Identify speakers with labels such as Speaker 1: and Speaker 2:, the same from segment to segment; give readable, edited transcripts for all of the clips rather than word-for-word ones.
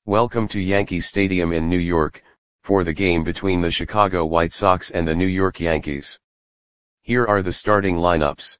Speaker 1: Welcome to Yankee Stadium in New York, for the game between the Chicago White Sox and the New York Yankees. Here are the starting lineups.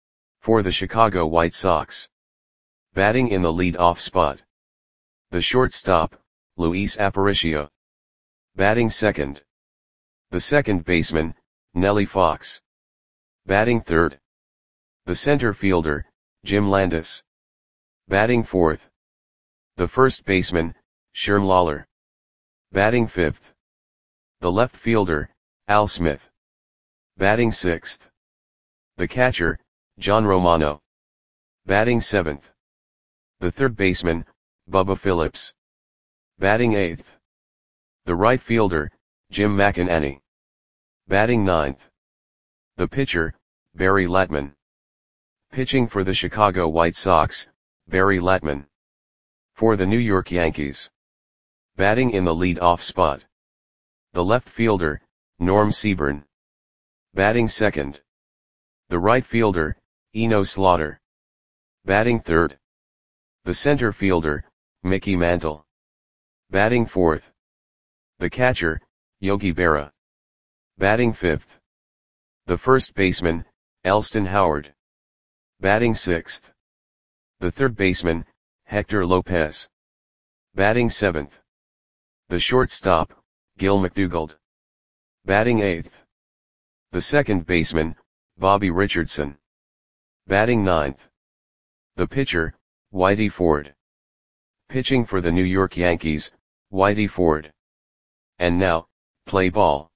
Speaker 1: For the Chicago White Sox. Batting in the lead-off spot. The shortstop, Luis Aparicio. Batting second. The second baseman, Nellie Fox. Batting third. The center fielder, Jim Landis. Batting fourth. The first baseman, Sherm Lollar. Batting fifth. The left fielder, Al Smith. Batting sixth. The catcher, John Romano. Batting seventh. The third baseman, Bubba Phillips. Batting eighth. The right fielder, Jim McInerney. Batting ninth. The pitcher, Barry Latman. Pitching for the Chicago White Sox, Barry Latman. For the New York Yankees. Batting in the lead-off spot. The left fielder, Norm Seaburn. Batting second. The right fielder, Eno Slaughter. Batting third. The center fielder, Mickey Mantle. Batting fourth. The catcher, Yogi Berra. Batting fifth. The first baseman, Elston Howard. Batting sixth. The third baseman, Hector Lopez. Batting seventh. The shortstop, Gil McDougald. Batting eighth. The second baseman, Bobby Richardson. Batting ninth. The pitcher, Whitey Ford. Pitching for the New York Yankees, Whitey Ford. And now, play ball.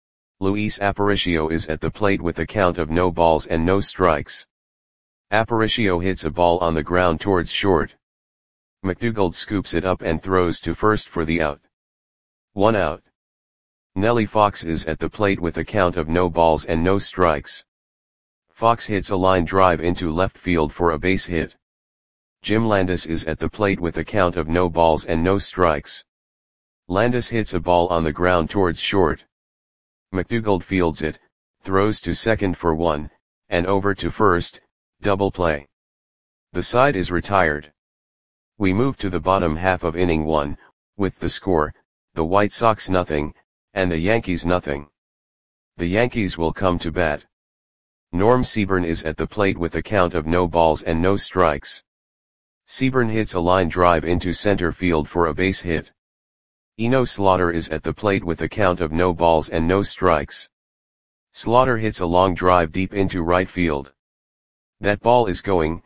Speaker 1: Luis Aparicio is at the plate with a count of no balls and no strikes. Aparicio hits a ball on the ground towards short. McDougald scoops it up and throws to first for the out. 1 out. Nellie Fox is at the plate with a count of no balls and no strikes. Fox hits a line drive into left field for a base hit. Jim Landis is at the plate with a count of no balls and no strikes. Landis hits a ball on the ground towards short. McDougald fields it, throws to second for 1, and over to first, double play. The side is retired. We move to the bottom half of inning 1, with the score, the White Sox nothing, and the Yankees nothing. The Yankees will come to bat. Norm Seaburn is at the plate with a count of no balls and no strikes. Seaburn hits a line drive into center field for a base hit. Eno Slaughter is at the plate with a count of no balls and no strikes. Slaughter hits a long drive deep into right field. That ball is gone.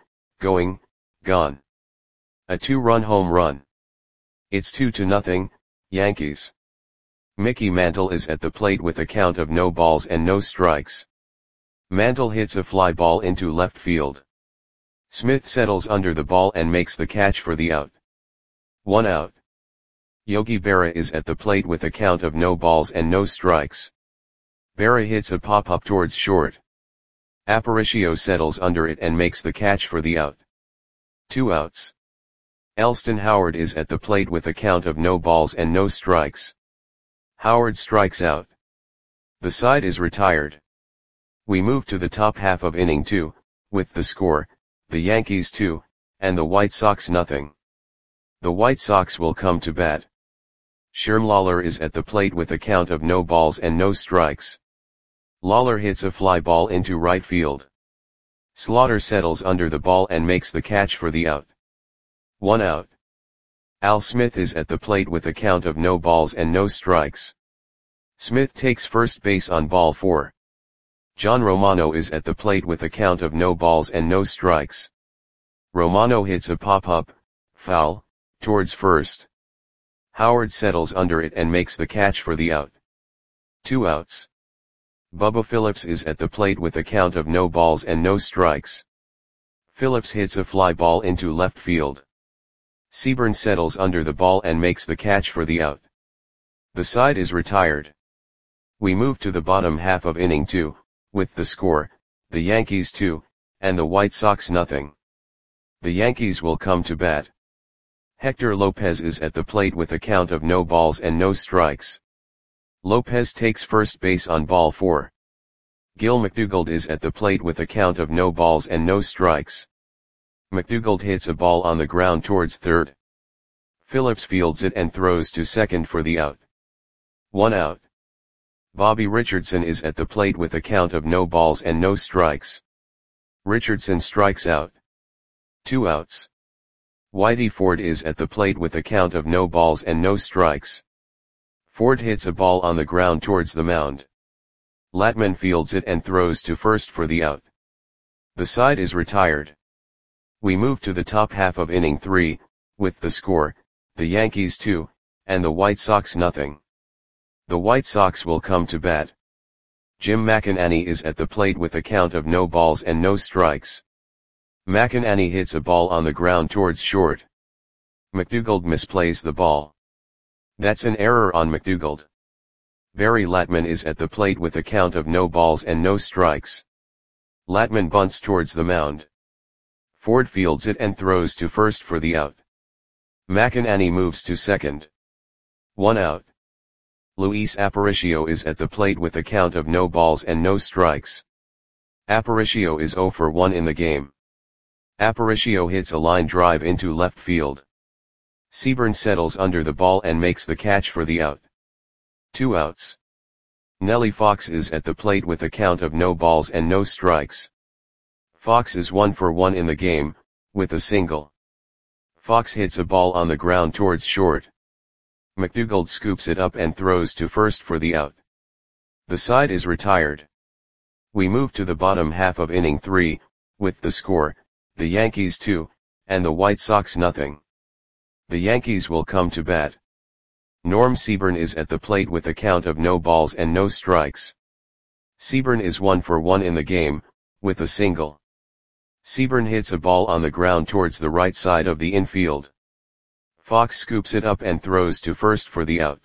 Speaker 1: A 2-run home run. It's 2-0, Yankees. Mickey Mantle is at the plate with a count of no balls and no strikes. Mantle hits a fly ball into left field. Smith settles under the ball and makes the catch for the out. 1 out. Yogi Berra is at the plate with a count of no balls and no strikes. Berra hits a pop-up towards short. Aparicio settles under it and makes the catch for the out. 2 outs. Elston Howard is at the plate with a count of no balls and no strikes. Howard strikes out. The side is retired. We move to the top half of inning 2, with the score, the Yankees 2, and the White Sox nothing. The White Sox will come to bat. Sherm Lollar is at the plate with a count of no balls and no strikes. Lollar hits a fly ball into right field. Slaughter settles under the ball and makes the catch for the out. 1 out. Al Smith is at the plate with a count of no balls and no strikes. Smith takes first base on ball 4. John Romano is at the plate with a count of no balls and no strikes. Romano hits a pop-up, foul, towards first. Howard settles under it and makes the catch for the out. 2 outs. Bubba Phillips is at the plate with a count of no balls and no strikes. Phillips hits a fly ball into left field. Seaburn settles under the ball and makes the catch for the out. The side is retired. We move to the bottom half of inning 2, with the score, the Yankees 2, and the White Sox nothing. The Yankees will come to bat. Hector Lopez is at the plate with a count of no balls and no strikes. Lopez takes first base on ball 4. Gil McDougald is at the plate with a count of no balls and no strikes. McDougald hits a ball on the ground towards third. Phillips fields it and throws to second for the out. 1 out. Bobby Richardson is at the plate with a count of no balls and no strikes. Richardson strikes out. 2 outs. Whitey Ford is at the plate with a count of no balls and no strikes. Ford hits a ball on the ground towards the mound. Latman fields it and throws to first for the out. The side is retired. We move to the top half of inning 3, with the score, the Yankees 2, and the White Sox nothing. The White Sox will come to bat. Jim McInerney is at the plate with a count of no balls and no strikes. McInerney hits a ball on the ground towards short. McDougald misplays the ball. That's an error on McDougald. Barry Latman is at the plate with a count of no balls and no strikes. Latman bunts towards the mound. Ford fields it and throws to first for the out. McInerney moves to second. 1 out. Luis Aparicio is at the plate with a count of no balls and no strikes. Aparicio is 0 for 1 in the game. Aparicio hits a line drive into left field. Seaburn settles under the ball and makes the catch for the out. 2 outs. Nellie Fox is at the plate with a count of no balls and no strikes. Fox is 1 for 1 in the game, with a single. Fox hits a ball on the ground towards short. McDougald scoops it up and throws to first for the out. The side is retired. We move to the bottom half of inning 3, with the score, the Yankees 2, and the White Sox nothing. The Yankees will come to bat. Norm Seaburn is at the plate with a count of no balls and no strikes. Seaburn is 1 for 1 in the game, with a single. Seaburn hits a ball on the ground towards the right side of the infield. Fox scoops it up and throws to first for the out.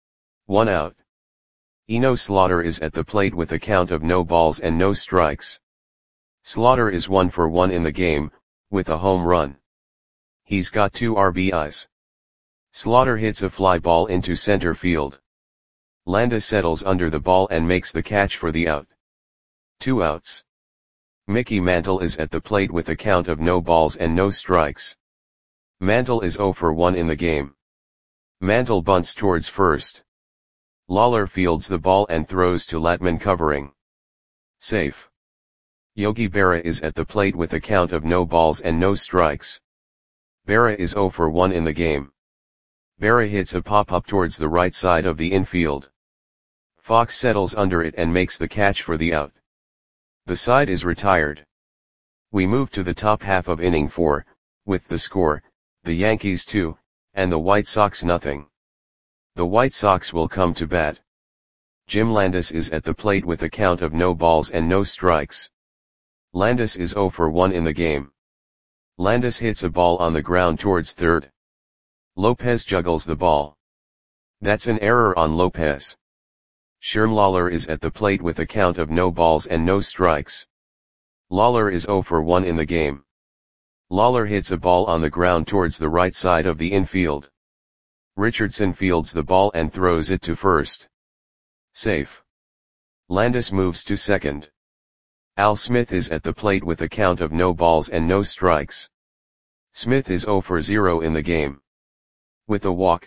Speaker 1: 1 out. Eno Slaughter is at the plate with a count of no balls and no strikes. Slaughter is 1 for 1 in the game, with a home run. He's got 2 RBIs. Slaughter hits a fly ball into center field. Landis settles under the ball and makes the catch for the out. 2 outs. Mickey Mantle is at the plate with a count of no balls and no strikes. Mantle is 0 for 1 in the game. Mantle bunts towards first. Lawler fields the ball and throws to Latman covering. Safe. Yogi Berra is at the plate with a count of no balls and no strikes. Berra is 0 for 1 in the game. Berra hits a pop-up towards the right side of the infield. Fox settles under it and makes the catch for the out. The side is retired. We move to the top half of inning 4, with the score, the Yankees 2, and the White Sox nothing. The White Sox will come to bat. Jim Landis is at the plate with a count of no balls and no strikes. Landis is 0 for 1 in the game. Landis hits a ball on the ground towards third. Lopez juggles the ball. That's an error on Lopez. Sherm Lawler is at the plate with a count of no balls and no strikes. Lawler is 0 for 1 in the game. Lawler hits a ball on the ground towards the right side of the infield. Richardson fields the ball and throws it to first. Safe. Landis moves to second. Al Smith is at the plate with a count of no balls and no strikes. Smith is 0 for 0 in the game. With a walk.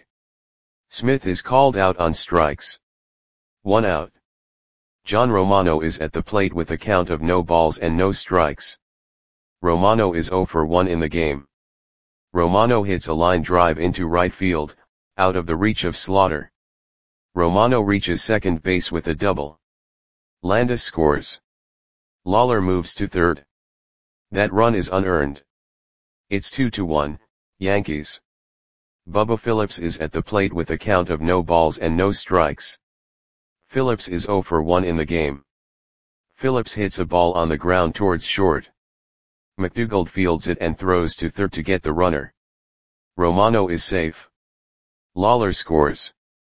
Speaker 1: Smith is called out on strikes. 1 out. John Romano is at the plate with a count of no balls and no strikes. Romano is 0 for 1 in the game. Romano hits a line drive into right field, out of the reach of Slaughter. Romano reaches second base with a double. Landis scores. Lawler moves to third. That run is unearned. It's 2-1, Yankees. Bubba Phillips is at the plate with a count of no balls and no strikes. Phillips is 0 for 1 in the game. Phillips hits a ball on the ground towards short. McDougald fields it and throws to third to get the runner. Romano is safe. Lawler scores.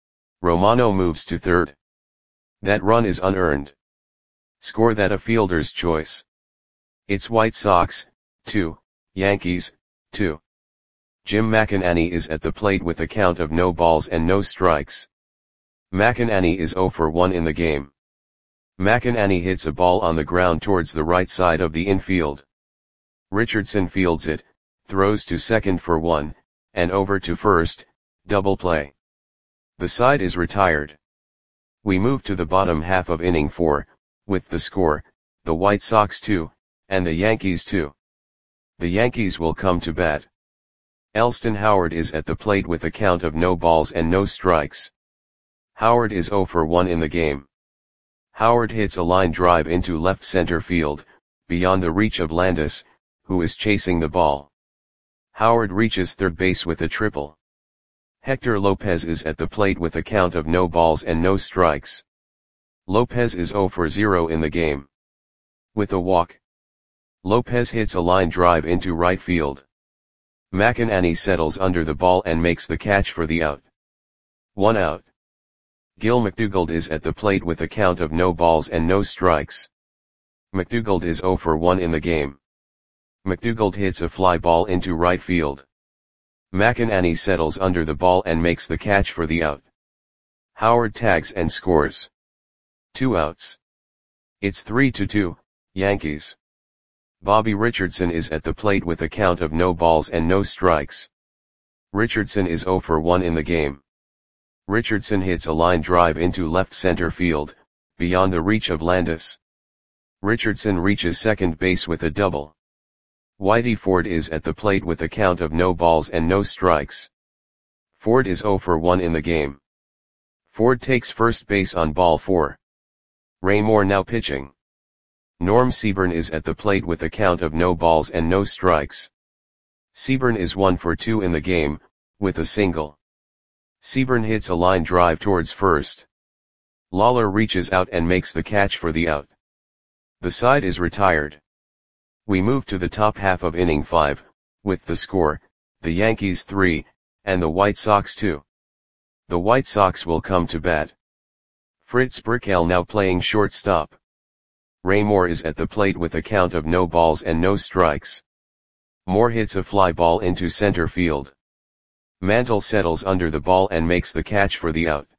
Speaker 1: Romano moves to third. That run is unearned. Score that a fielder's choice. It's White Sox, 2, Yankees, 2. Jim McInerney is at the plate with a count of no balls and no strikes. McInerney is 0 for 1 in the game. McInerney hits a ball on the ground towards the right side of the infield. Richardson fields it, throws to second for 1, and over to first, double play. The side is retired. We move to the bottom half of inning 4, with the score, the White Sox 2, and the Yankees 2. The Yankees will come to bat. Elston Howard is at the plate with a count of no balls and no strikes. Howard is 0 for 1 in the game. Howard hits a line drive into left center field, beyond the reach of Landis, who is chasing the ball. Howard reaches third base with a triple. Hector Lopez is at the plate with a count of no balls and no strikes. Lopez is 0 for 0 in the game. With a walk, Lopez hits a line drive into right field. McEnany settles under the ball and makes the catch for the out. 1 out. Gil McDougald is at the plate with a count of no balls and no strikes. McDougald is 0 for 1 in the game. McDougald hits a fly ball into right field. McEnany settles under the ball and makes the catch for the out. Howard tags and scores. 2 outs. It's 3-2, Yankees. Bobby Richardson is at the plate with a count of no balls and no strikes. Richardson is 0 for 1 in the game. Richardson hits a line drive into left center field, beyond the reach of Landis. Richardson reaches second base with a double. Whitey Ford is at the plate with a count of no balls and no strikes. Ford is 0 for 1 in the game. Ford takes first base on ball 4. Ray Moore now pitching. Norm Seaburn is at the plate with a count of no balls and no strikes. Seaburn is 1 for 2 in the game, with a single. Seaburn hits a line drive towards first. Lawler reaches out and makes the catch for the out. The side is retired. We move to the top half of inning 5, with the score, the Yankees 3, and the White Sox 2. The White Sox will come to bat. Fritz Brickell now playing shortstop. Ray Moore is at the plate with a count of no balls and no strikes. Moore hits a fly ball into center field. Mantle settles under the ball and makes the catch for the out.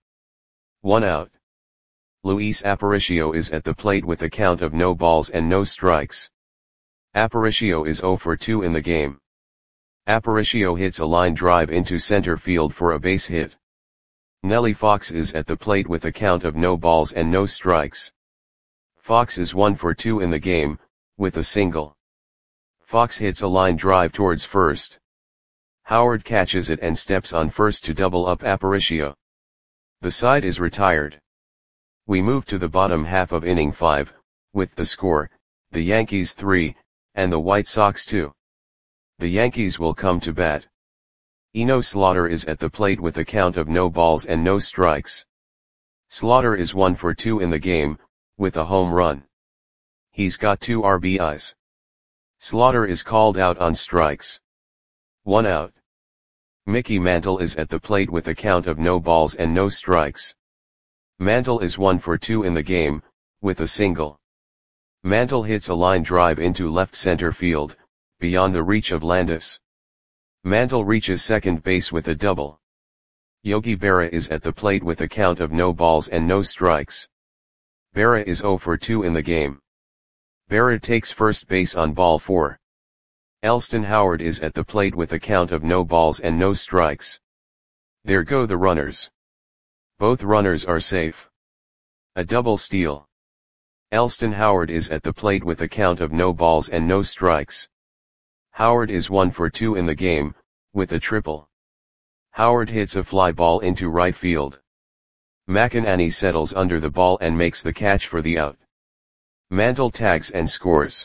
Speaker 1: 1 out. Luis Aparicio is at the plate with a count of no balls and no strikes. Aparicio is 0 for 2 in the game. Aparicio hits a line drive into center field for a base hit. Nellie Fox is at the plate with a count of no balls and no strikes. Fox is 1 for 2 in the game, with a single. Fox hits a line drive towards first. Howard catches it and steps on first to double up Aparicio. The side is retired. We move to the bottom half of inning 5, with the score, the Yankees 3, and the White Sox 2. The Yankees will come to bat. Eno Slaughter is at the plate with a count of no balls and no strikes. Slaughter is 1 for 2 in the game, with a home run. He's got 2 RBIs. Slaughter is called out on strikes. 1 out. Mickey Mantle is at the plate with a count of no balls and no strikes. Mantle is 1 for 2 in the game, with a single. Mantle hits a line drive into left center field, beyond the reach of Landis. Mantle reaches second base with a double. Yogi Berra is at the plate with a count of no balls and no strikes. Berra is 0 for 2 in the game. Berra takes first base on ball 4. Elston Howard is at the plate with a count of no balls and no strikes. There go the runners. Both runners are safe. A double steal. Elston Howard is at the plate with a count of no balls and no strikes. Howard is 1 for 2 in the game, with a triple. Howard hits a fly ball into right field. McEnany settles under the ball and makes the catch for the out. Mantle tags and scores.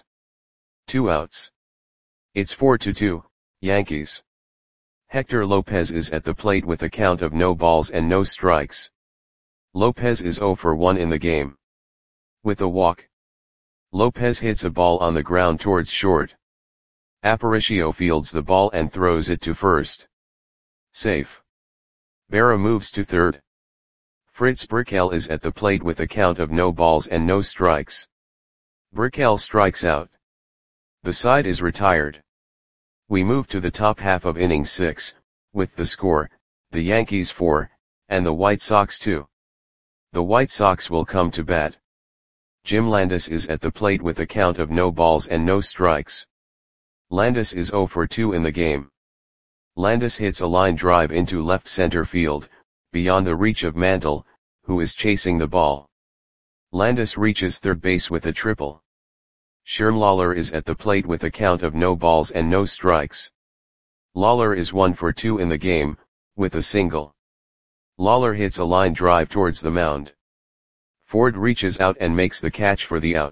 Speaker 1: 2 outs. It's 4-2, Yankees. Hector Lopez is at the plate with a count of no balls and no strikes. Lopez is 0 for 1 in the game. With a walk, Lopez hits a ball on the ground towards short. Aparicio fields the ball and throws it to first. Safe. Berra moves to third. Fritz Brickell is at the plate with a count of no balls and no strikes. Brickell strikes out. The side is retired. We move to the top half of inning 6, with the score, the Yankees 4, and the White Sox 2. The White Sox will come to bat. Jim Landis is at the plate with a count of no balls and no strikes. Landis is 0 for 2 in the game. Landis hits a line drive into left center field, beyond the reach of Mantle, who is chasing the ball. Landis reaches third base with a triple. Sherm Lawler is at the plate with a count of no balls and no strikes. Lawler is 1 for 2 in the game, with a single. Lawler hits a line drive towards the mound. Ford reaches out and makes the catch for the out.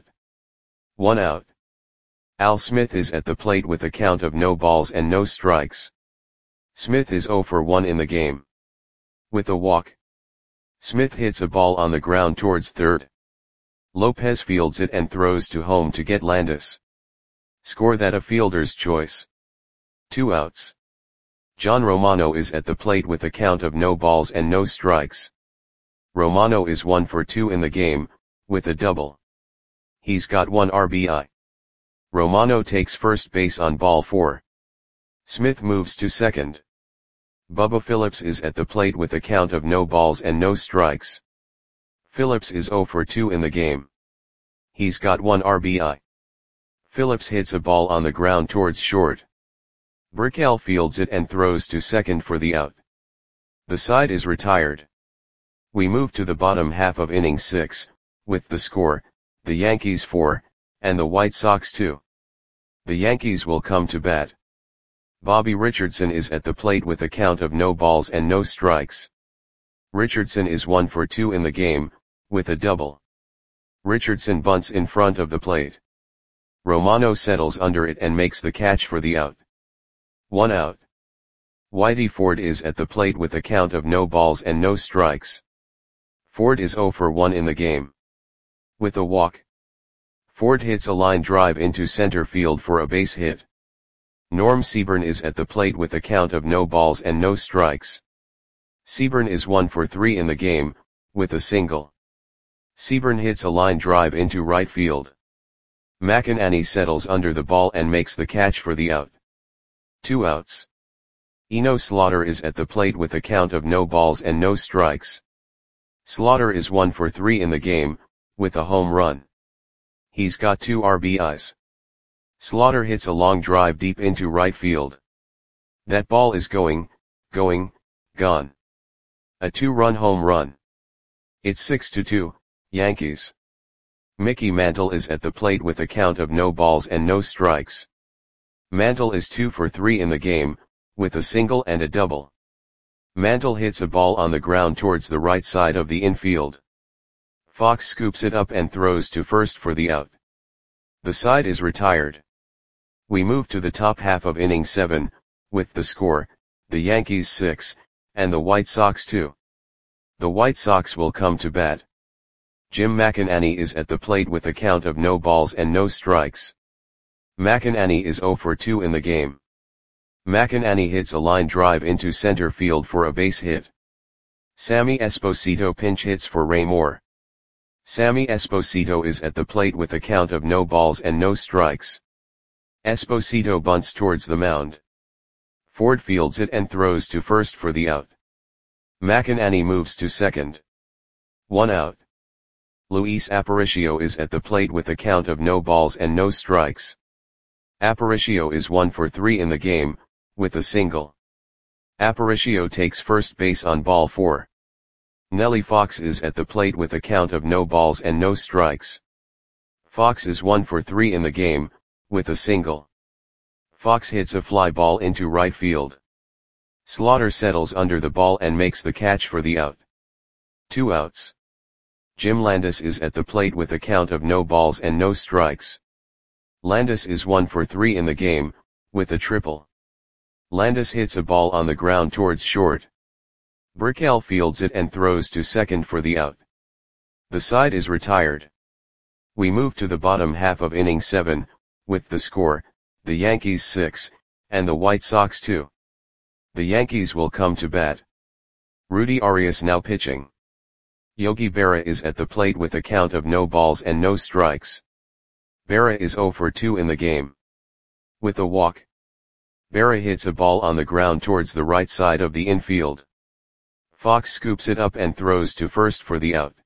Speaker 1: 1 out. Al Smith is at the plate with a count of no balls and no strikes. Smith is 0 for 1 in the game. With a walk. Smith hits a ball on the ground towards third. Lopez fields it and throws to home to get Landis. Score that a fielder's choice. 2 outs. John Romano is at the plate with a count of no balls and no strikes. Romano is 1 for 2 in the game, with a double. He's got 1 RBI. Romano takes first base on ball 4. Smith moves to second. Bubba Phillips is at the plate with a count of no balls and no strikes. Phillips is 0 for 2 in the game. He's got 1 RBI. Phillips hits a ball on the ground towards short. Burkell fields it and throws to second for the out. The side is retired. We move to the bottom half of inning 6, with the score, the Yankees 4, and the White Sox 2. The Yankees will come to bat. Bobby Richardson is at the plate with a count of no balls and no strikes. Richardson is 1 for 2 in the game, with a double. Richardson bunts in front of the plate. Romano settles under it and makes the catch for the out. 1 out. Whitey Ford is at the plate with a count of no balls and no strikes. Ford is 0 for 1 in the game. With a walk. Ford hits a line drive into center field for a base hit. Norm Seaburn is at the plate with a count of no balls and no strikes. Seaburn is 1 for 3 in the game, with a single. Seaburn hits a line drive into right field. McEnany settles under the ball and makes the catch for the out. 2 outs. Eno Slaughter is at the plate with a count of no balls and no strikes. Slaughter is 1 for 3 in the game, with a home run. He's got 2 RBIs. Slaughter hits a long drive deep into right field. That ball is gone. A 2-run home run. It's 6-2, Yankees. Mickey Mantle is at the plate with a count of no balls and no strikes. Mantle is 2 for 3 in the game, with a single and a double. Mantle hits a ball on the ground towards the right side of the infield. Fox scoops it up and throws to first for the out. The side is retired. We move to the top half of inning 7, with the score, the Yankees 6, and the White Sox 2. The White Sox will come to bat. Jim McEnany is at the plate with a count of no balls and no strikes. McEnany is 0 for 2 in the game. McEnany hits a line drive into center field for a base hit. Sammy Esposito pinch hits for Ray Moore. Sammy Esposito is at the plate with a count of no balls and no strikes. Esposito bunts towards the mound. Ford fields it and throws to first for the out. McEnany moves to second. 1 out. Luis Aparicio is at the plate with a count of no balls and no strikes. Aparicio is 1 for 3 in the game, with a single. Aparicio takes first base on ball 4. Nellie Fox is at the plate with a count of no balls and no strikes. Fox is 1 for 3 in the game, with a single. Fox hits a fly ball into right field. Slaughter settles under the ball and makes the catch for the out. 2 outs. Jim Landis is at the plate with a count of no balls and no strikes. Landis is 1 for 3 in the game, with a triple. Landis hits a ball on the ground towards short. Burkell fields it and throws to second for the out. The side is retired. We move to the bottom half of inning 7, with the score, the Yankees 6, and the White Sox 2. The Yankees will come to bat. Rudy Arias now pitching. Yogi Berra is at the plate with a count of no balls and no strikes. Berra is 0 for 2 in the game. With a walk. Berra hits a ball on the ground towards the right side of the infield. Fox scoops it up and throws to first for the out.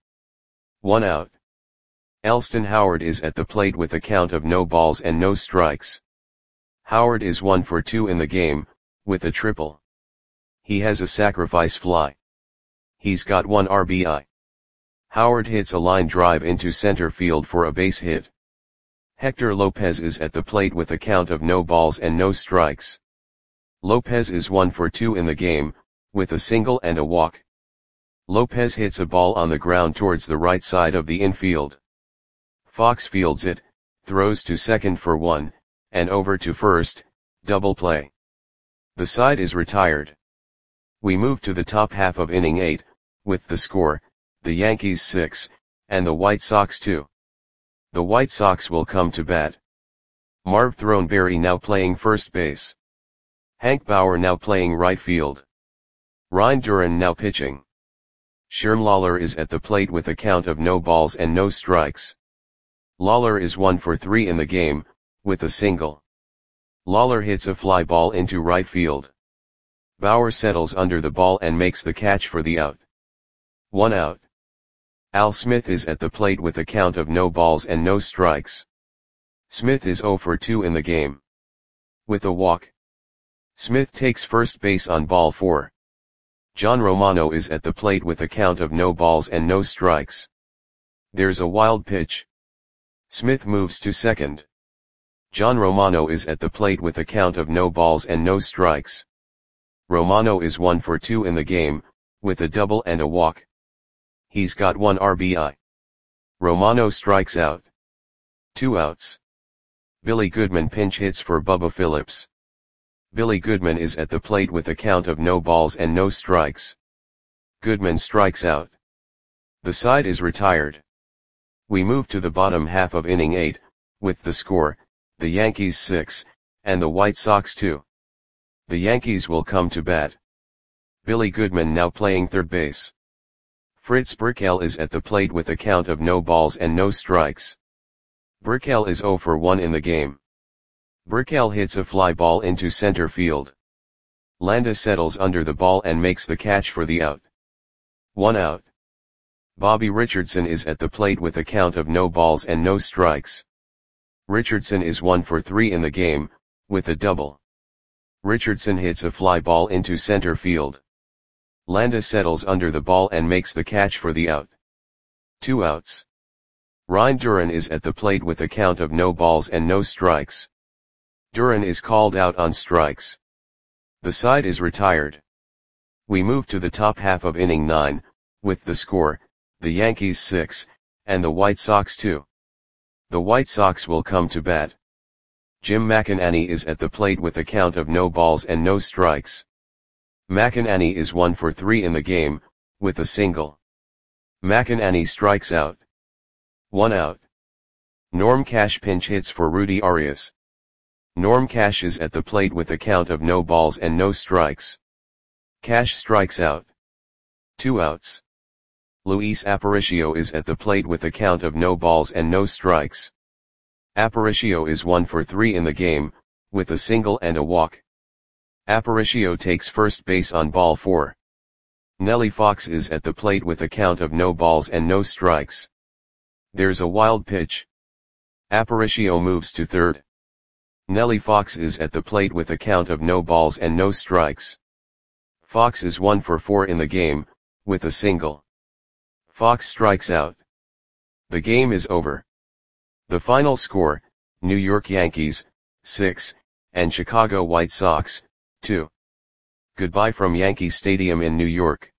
Speaker 1: 1 out. Elston Howard is at the plate with a count of no balls and no strikes. Howard is 1 for 2 in the game, with a triple. He has a sacrifice fly. He's got 1 RBI. Howard hits a line drive into center field for a base hit. Hector Lopez is at the plate with a count of no balls and no strikes. Lopez is 1 for 2 in the game, with a single and a walk. Lopez hits a ball on the ground towards the right side of the infield. Fox fields it, throws to second for 1, and over to first, double play. The side is retired. We move to the top half of inning 8, with the score, the Yankees 6, and the White Sox 2. The White Sox will come to bat. Marv Throneberry now playing first base. Hank Bauer now playing right field. Ryan Duran now pitching. Sherm Lawler is at the plate with a count of no balls and no strikes. Lawler is 1 for 3 in the game, with a single. Lawler hits a fly ball into right field. Bauer settles under the ball and makes the catch for the out. 1 out. Al Smith is at the plate with a count of no balls and no strikes. Smith is 0 for 2 in the game. With a walk. Smith takes first base on ball 4. John Romano is at the plate with a count of no balls and no strikes. There's a wild pitch. Smith moves to second. John Romano is at the plate with a count of no balls and no strikes. Romano is 1 for 2 in the game, with a double and a walk. He's got 1 RBI. Romano strikes out. 2 outs. Billy Goodman pinch hits for Bubba Phillips. Billy Goodman is at the plate with a count of no balls and no strikes. Goodman strikes out. The side is retired. We move to the bottom half of inning 8, with the score, the Yankees 6, and the White Sox 2. The Yankees will come to bat. Billy Goodman now playing third base. Fritz Burkell is at the plate with a count of no balls and no strikes. Burkell is 0 for 1 in the game. Burkell hits a fly ball into center field. Landa settles under the ball and makes the catch for the out. 1 out. Bobby Richardson is at the plate with a count of no balls and no strikes. Richardson is 1 for 3 in the game, with a double. Richardson hits a fly ball into center field. Landa settles under the ball and makes the catch for the out. 2 outs. Ryan Duran is at the plate with a count of no balls and no strikes. Duran is called out on strikes. The side is retired. We move to the top half of inning 9, with the score, the Yankees 6, and the White Sox 2. The White Sox will come to bat. Jim McInerney is at the plate with a count of no balls and no strikes. McInerney is 1 for 3 in the game, with a single. McInerney strikes out. 1 out. Norm Cash pinch hits for Rudy Arias. Norm Cash is at the plate with a count of no balls and no strikes. Cash strikes out. 2 outs. Luis Aparicio is at the plate with a count of no balls and no strikes. Aparicio is 1 for 3 in the game, with a single and a walk. Aparicio takes first base on ball 4. Nellie Fox is at the plate with a count of no balls and no strikes. There's a wild pitch. Aparicio moves to third. Nellie Fox is at the plate with a count of no balls and no strikes. Fox is 1 for 4 in the game, with a single. Fox strikes out. The game is over. The final score, New York Yankees, 6, and Chicago White Sox, 2. Goodbye from Yankee Stadium in New York.